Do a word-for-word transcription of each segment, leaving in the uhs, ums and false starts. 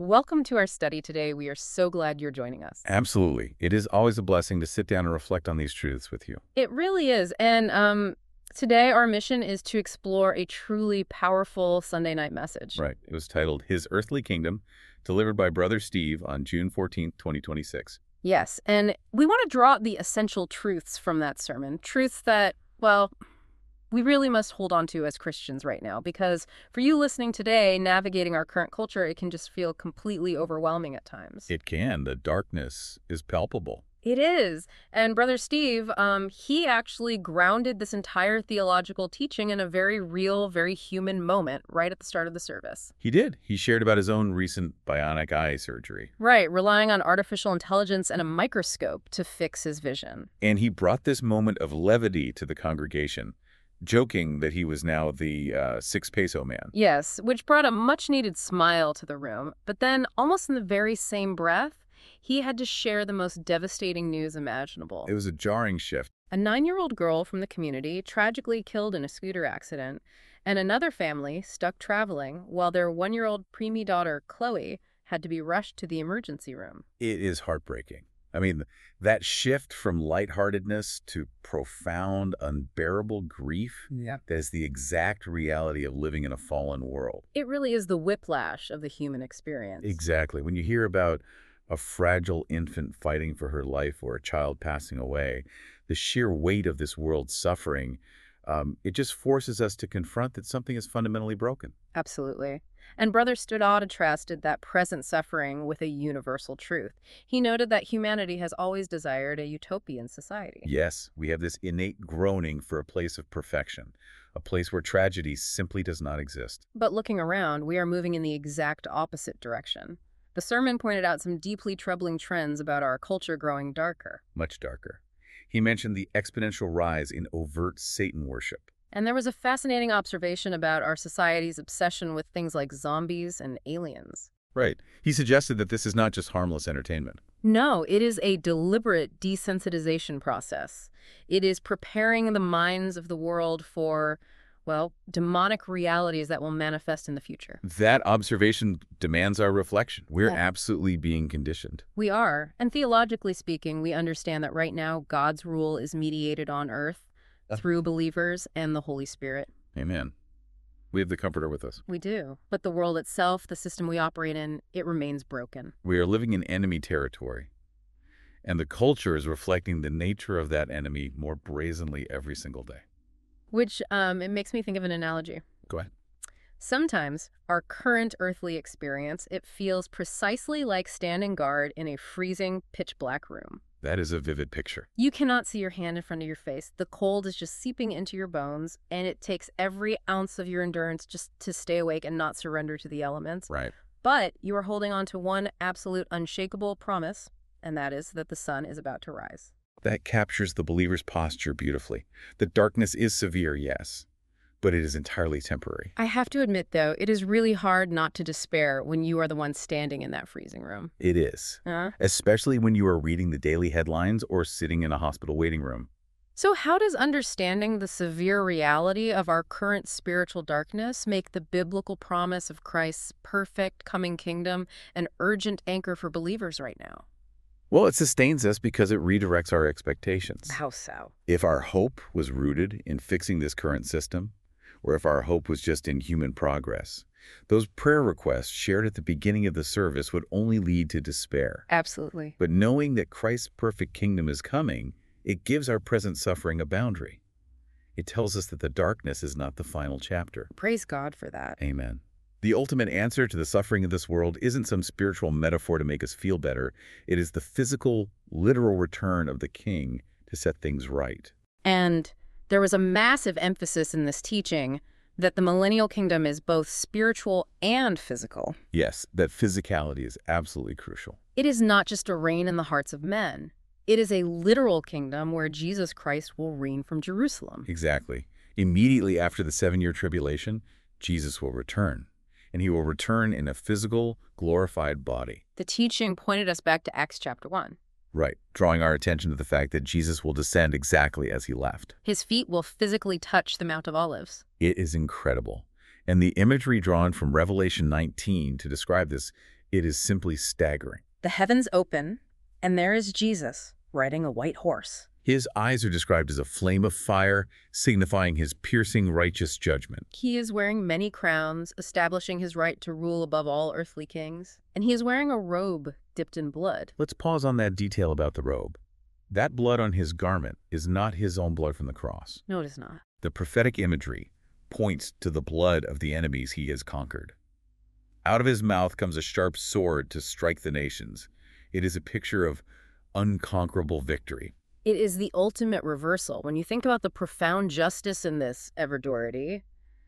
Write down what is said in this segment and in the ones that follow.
Welcome to our study today. We are so glad you're joining us. Absolutely. It is always a blessing to sit down and reflect on these truths with you. It really is. And um, today our mission is to explore a truly powerful Sunday night message. Right. It was titled His Earthly Kingdom, delivered by Brother Steve on June fourteenth, twenty twenty-six. Yes. And we want to draw out the essential truths from that sermon. Truths that, well, we really must hold on to as Christians right now, because for you listening today, navigating our current culture, it can just feel completely overwhelming at times. It can. The darkness is palpable. It is. And Brother Steve, um, he actually grounded this entire theological teaching in a very real, very human moment right at the start of the service. He did. He shared about his own recent bionic eye surgery. Right, relying on artificial intelligence and a microscope to fix his vision. And he brought this moment of levity to the congregation, joking that he was now the uh, six peso man. Yes, which brought a much-needed smile to the room. But then, almost in the very same breath, he had to share the most devastating news imaginable. It was a jarring shift. A nine-year-old girl from the community tragically killed in a scooter accident, and another family stuck traveling while their one-year-old preemie daughter, Chloe, had to be rushed to the emergency room. It is heartbreaking. I mean, that shift from lightheartedness to profound, unbearable grief, Yeah. that is the exact reality of living in a fallen world. It really is the whiplash of the human experience. Exactly. When you hear about a fragile infant fighting for her life or a child passing away, the sheer weight of this world's suffering, um, it just forces us to confront that something is fundamentally broken. Absolutely. And Brother Stout contrasted that present suffering with a universal truth. He noted that humanity has always desired a utopian society. Yes, we have this innate groaning for a place of perfection, a place where tragedy simply does not exist. But looking around, we are moving in the exact opposite direction. The sermon pointed out some deeply troubling trends about our culture growing darker. Much darker. He mentioned the exponential rise in overt Satan worship. And there was a fascinating observation about our society's obsession with things like zombies and aliens. Right. He suggested that this is not just harmless entertainment. No, it is a deliberate desensitization process. It is preparing the minds of the world for, well, demonic realities that will manifest in the future. That observation demands our reflection. We're Yeah. absolutely being conditioned. We are. And theologically speaking, we understand that right now God's rule is mediated on earth Uh. through believers and the Holy Spirit. Amen. We have the Comforter with us. We do. But the world itself, the system we operate in, it remains broken. We are living in enemy territory, and the culture is reflecting the nature of that enemy more brazenly every single day. Which, um, it makes me think of an analogy. Go ahead. Sometimes our current earthly experience, it feels precisely like standing guard in a freezing, pitch-black room. That is a vivid picture. You cannot see your hand in front of your face. The cold is just seeping into your bones, and it takes every ounce of your endurance just to stay awake and not surrender to the elements. Right. But you are holding on to one absolute unshakable promise, and that is that the sun is about to rise. That captures the believer's posture beautifully. The darkness is severe, yes, but it is entirely temporary. I have to admit, though, it is really hard not to despair when you are the one standing in that freezing room. It is, Huh? especially when you are reading the daily headlines or sitting in a hospital waiting room. So how does understanding the severe reality of our current spiritual darkness make the biblical promise of Christ's perfect coming kingdom an urgent anchor for believers right now? Well, it sustains us because it redirects our expectations. How so? If our hope was rooted in fixing this current system, or if our hope was just in human progress, those prayer requests shared at the beginning of the service would only lead to despair. Absolutely. But knowing that Christ's perfect kingdom is coming, it gives our present suffering a boundary. It tells us that the darkness is not the final chapter. Praise God for that. Amen. The ultimate answer to the suffering of this world isn't some spiritual metaphor to make us feel better. It is the physical, literal return of the King to set things right. And there was a massive emphasis in this teaching that the millennial kingdom is both spiritual and physical. Yes, that physicality is absolutely crucial. It is not just a reign in the hearts of men. It is a literal kingdom where Jesus Christ will reign from Jerusalem. Exactly. Immediately after the seven-year tribulation, Jesus will return. And he will return in a physical, glorified body. The teaching pointed us back to Acts chapter one. Right, drawing our attention to the fact that Jesus will descend exactly as he left. His feet will physically touch the Mount of Olives. It is incredible. And the imagery drawn from Revelation nineteen to describe this It is simply staggering. The heavens open, and there is Jesus riding a white horse. His eyes are described as a flame of fire, signifying his piercing righteous judgment. He is wearing many crowns, establishing his right to rule above all earthly kings. And he is wearing a robe dipped in blood. Let's pause on that detail about the robe. That blood on his garment is not his own blood from the cross. No, it is not. The prophetic imagery points to the blood of the enemies he has conquered. Out of his mouth comes a sharp sword to strike the nations. It is a picture of unconquerable victory. It is the ultimate reversal. When you think about the profound justice in this, Ever Doherty,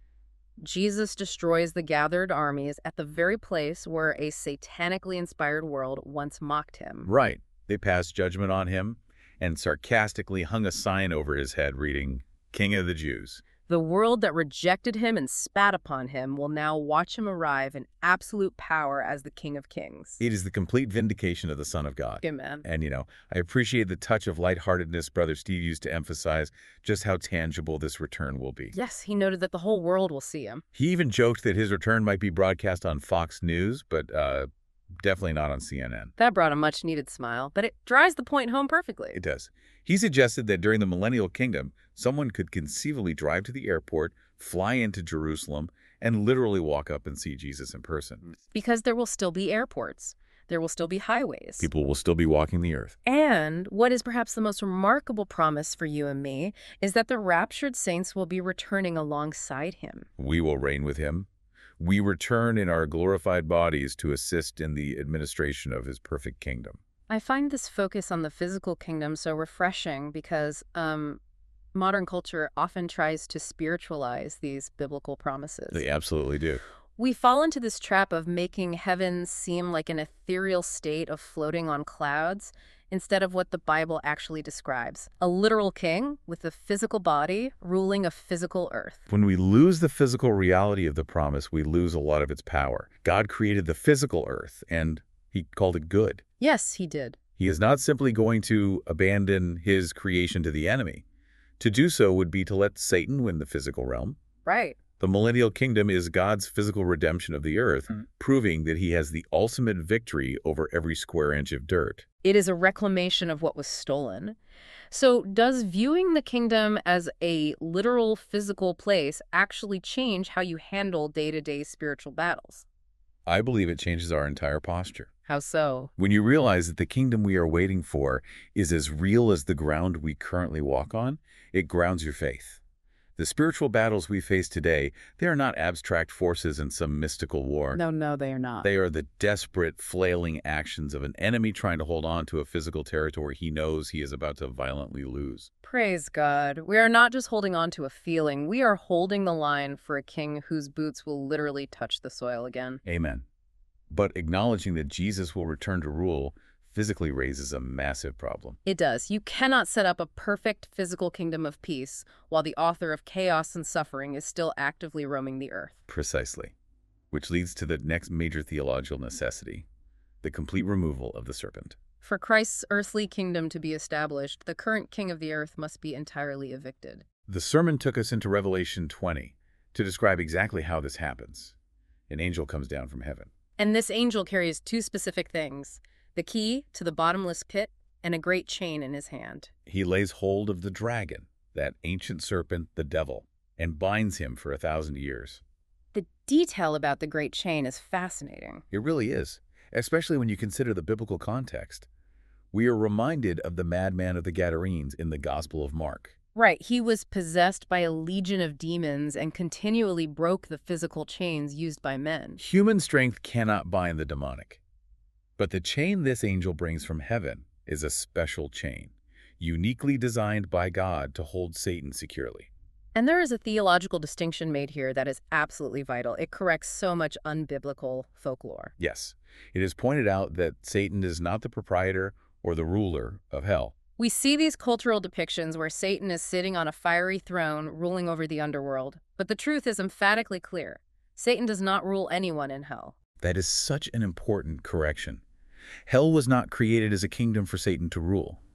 Jesus destroys the gathered armies at the very place where a satanically inspired world once mocked him. Right. They passed judgment on him and sarcastically hung a sign over his head reading, King of the Jews. The world that rejected him and spat upon him will now watch him arrive in absolute power as the King of Kings. It is the complete vindication of the Son of God. Amen. And, you know, I appreciate the touch of lightheartedness Brother Steve used to emphasize just how tangible this return will be. Yes, he noted that the whole world will see him. He even joked that his return might be broadcast on Fox News, but uh, definitely not on C N N. That brought a much-needed smile, but it drives the point home perfectly. It does. He suggested that during the Millennial Kingdom, someone could conceivably drive to the airport, fly into Jerusalem, and literally walk up and see Jesus in person. Because there will still be airports. There will still be highways. People will still be walking the earth. And what is perhaps the most remarkable promise for you and me is that the raptured saints will be returning alongside him. We will reign with him. We return in our glorified bodies to assist in the administration of his perfect kingdom. I find this focus on the physical kingdom so refreshing because um, modern culture often tries to spiritualize these biblical promises. They absolutely do. We fall into this trap of making heaven seem like an ethereal state of floating on clouds instead of what the Bible actually describes. A literal king with a physical body ruling a physical earth. When we lose the physical reality of the promise, we lose a lot of its power. God created the physical earth, and he called it good. Yes, he did. He is not simply going to abandon his creation to the enemy. To do so would be to let Satan win the physical realm. Right. The millennial kingdom is God's physical redemption of the earth, mm. proving that he has the ultimate victory over every square inch of dirt. It is a reclamation of what was stolen. So does viewing the kingdom as a literal physical place actually change how you handle day-to-day spiritual battles? I believe it changes our entire posture. How so? When you realize that the kingdom we are waiting for is as real as the ground we currently walk on, it grounds your faith. The spiritual battles we face today, they are not abstract forces in some mystical war. No, no, they are not. They are the desperate, flailing actions of an enemy trying to hold on to a physical territory he knows he is about to violently lose. Praise God. We are not just holding on to a feeling. We are holding the line for a king whose boots will literally touch the soil again. Amen. But acknowledging that Jesus will return to rule physically raises a massive problem. It does. You cannot set up a perfect physical kingdom of peace while the author of chaos and suffering is still actively roaming the earth. Precisely. Which leads to the next major theological necessity, the complete removal of the serpent. For Christ's earthly kingdom to be established, the current king of the earth must be entirely evicted. The sermon took us into Revelation twenty to describe exactly how this happens. An angel comes down from heaven. And this angel carries two specific things: the key to the bottomless pit and a great chain in his hand. He lays hold of the dragon, that ancient serpent, the devil, and binds him for a thousand years. The detail about the great chain is fascinating. It really is, especially when you consider the biblical context. We are reminded of the madman of the Gadarenes in the Gospel of Mark. Right, he was possessed by a legion of demons and continually broke the physical chains used by men. Human strength cannot bind the demonic. But the chain this angel brings from heaven is a special chain, uniquely designed by God to hold Satan securely. And there is a theological distinction made here that is absolutely vital. It corrects so much unbiblical folklore. Yes, it is pointed out that Satan is not the proprietor or the ruler of hell. We see these cultural depictions where Satan is sitting on a fiery throne ruling over the underworld. But the truth is emphatically clear. Satan does not rule anyone in hell. That is such an important correction. Hell was not created as a kingdom for Satan to rule.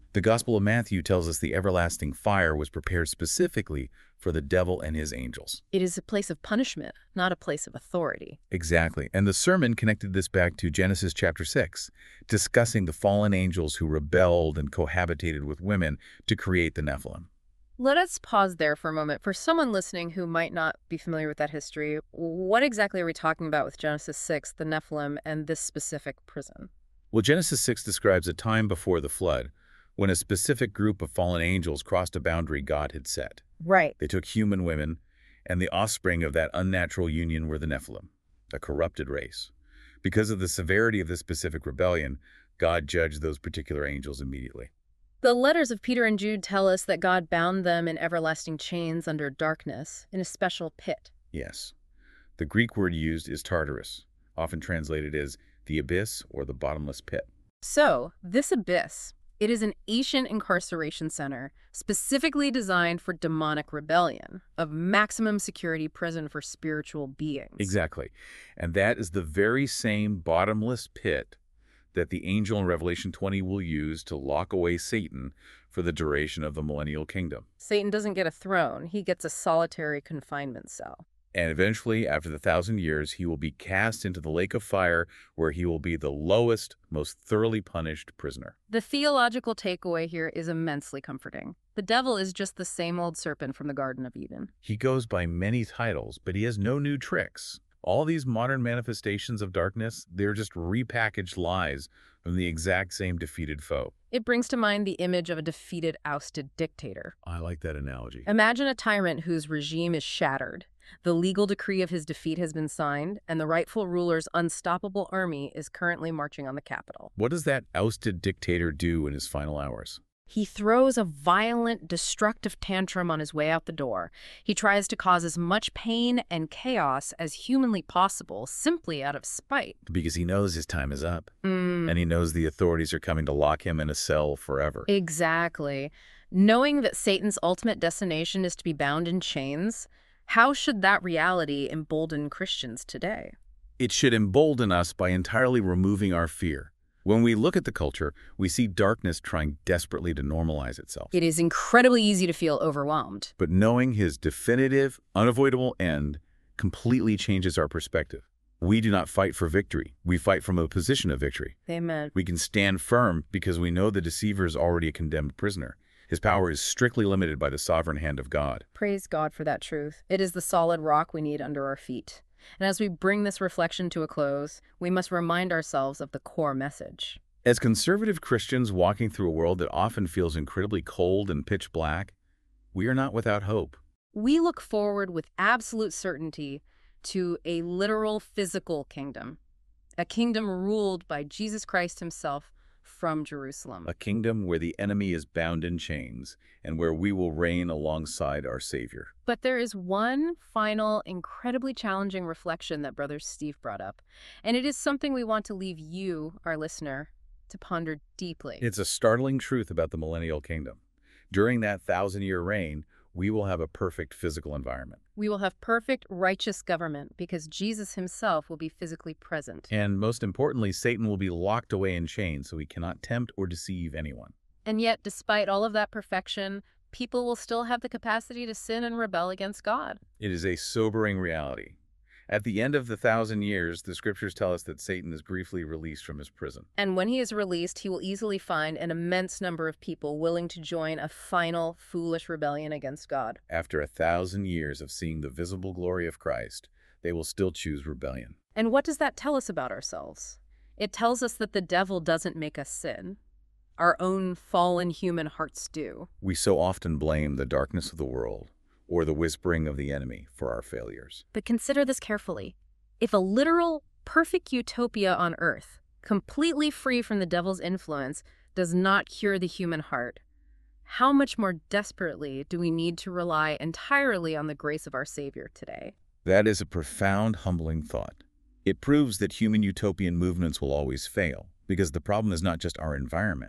The Gospel of Matthew tells us the everlasting fire was prepared specifically for the devil and his angels. It is a place of punishment, not a place of authority. Exactly. And the sermon connected this back to Genesis chapter six, discussing the fallen angels who rebelled and cohabitated with women to create the Nephilim. Let us pause there for a moment. For someone listening who might not be familiar with that history, what exactly are we talking about with Genesis six, the Nephilim, and this specific prison? Well, Genesis six describes a time before the flood when a specific group of fallen angels crossed a boundary God had set. Right. They took human women, and the offspring of that unnatural union were the Nephilim, a corrupted race. Because of the severity of this specific rebellion, God judged those particular angels immediately. The letters of Peter and Jude tell us that God bound them in everlasting chains under darkness in a special pit. Yes. The Greek word used is Tartarus, often translated as the abyss or the bottomless pit. So, this abyss, it is an ancient incarceration center specifically designed for demonic rebellion, a maximum security prison for spiritual beings. Exactly. And that is the very same bottomless pit that the angel in Revelation twenty will use to lock away Satan for the duration of the millennial kingdom. Satan doesn't get a throne. He gets a solitary confinement cell. And eventually, after the thousand years, he will be cast into the lake of fire, where he will be the lowest, most thoroughly punished prisoner. The theological takeaway here is immensely comforting. The devil is just the same old serpent from the Garden of Eden. He goes by many titles, but he has no new tricks. All these modern manifestations of darkness, they're just repackaged lies from the exact same defeated foe. It brings to mind the image of a defeated, ousted dictator. I like that analogy. Imagine a tyrant whose regime is shattered. The legal decree of his defeat has been signed, and the rightful ruler's unstoppable army is currently marching on the capital. What does that ousted dictator do in his final hours? He throws a violent, destructive tantrum on his way out the door. He tries to cause as much pain and chaos as humanly possible, simply out of spite. Because he knows his time is up. Mm. And he knows the authorities are coming to lock him in a cell forever. Exactly. Knowing that Satan's ultimate destination is to be bound in chains, how should that reality embolden Christians today? It should embolden us by entirely removing our fear. When we look at the culture, we see darkness trying desperately to normalize itself. It is incredibly easy to feel overwhelmed. But knowing his definitive, unavoidable end completely changes our perspective. We do not fight for victory. We fight from a position of victory. Amen. We can stand firm because we know the deceiver is already a condemned prisoner. His power is strictly limited by the sovereign hand of God. Praise God for that truth. It is the solid rock we need under our feet. And as we bring this reflection to a close, we must remind ourselves of the core message. As conservative Christians walking through a world that often feels incredibly cold and pitch black, we are not without hope. We look forward with absolute certainty to a literal physical kingdom, a kingdom ruled by Jesus Christ himself from Jerusalem. A kingdom where the enemy is bound in chains and where we will reign alongside our Savior. But there is one final, incredibly challenging reflection that Brother Steve brought up, and it is something we want to leave you, our listener, to ponder deeply. It's a startling truth about the millennial kingdom. During that thousand-year reign, we will have a perfect physical environment. We will have perfect, righteous government because Jesus himself will be physically present. And most importantly, Satan will be locked away in chains so he cannot tempt or deceive anyone. And yet, despite all of that perfection, people will still have the capacity to sin and rebel against God. It is a sobering reality. At the end of the thousand years, the scriptures tell us that Satan is briefly released from his prison. And when he is released, he will easily find an immense number of people willing to join a final, foolish rebellion against God. After a thousand years of seeing the visible glory of Christ, they will still choose rebellion. And what does that tell us about ourselves? It tells us that the devil doesn't make us sin. Our own fallen human hearts do. We so often blame the darkness of the world or the whispering of the enemy for our failures. But consider this carefully. If a literal, perfect utopia on earth, completely free from the devil's influence, does not cure the human heart, how much more desperately do we need to rely entirely on the grace of our Savior today? That is a profound, humbling thought. It proves that human utopian movements will always fail, because the problem is not just our environment. The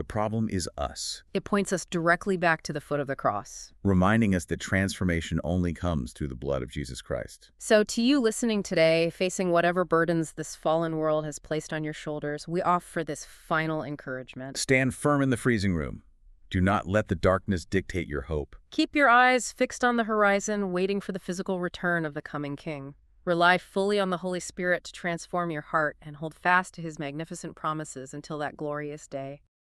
The problem is us, It points us directly back to the foot of the cross. reminding us that transformation only comes through the blood of Jesus Christ. So to you listening today, facing whatever burdens this fallen world has placed on your shoulders, we offer this final encouragement. Stand firm in the freezing room. Do not let the darkness dictate your hope. Keep your eyes fixed on the horizon, waiting for the physical return of the coming King. Rely fully on the Holy Spirit to transform your heart and hold fast to his magnificent promises until that glorious day.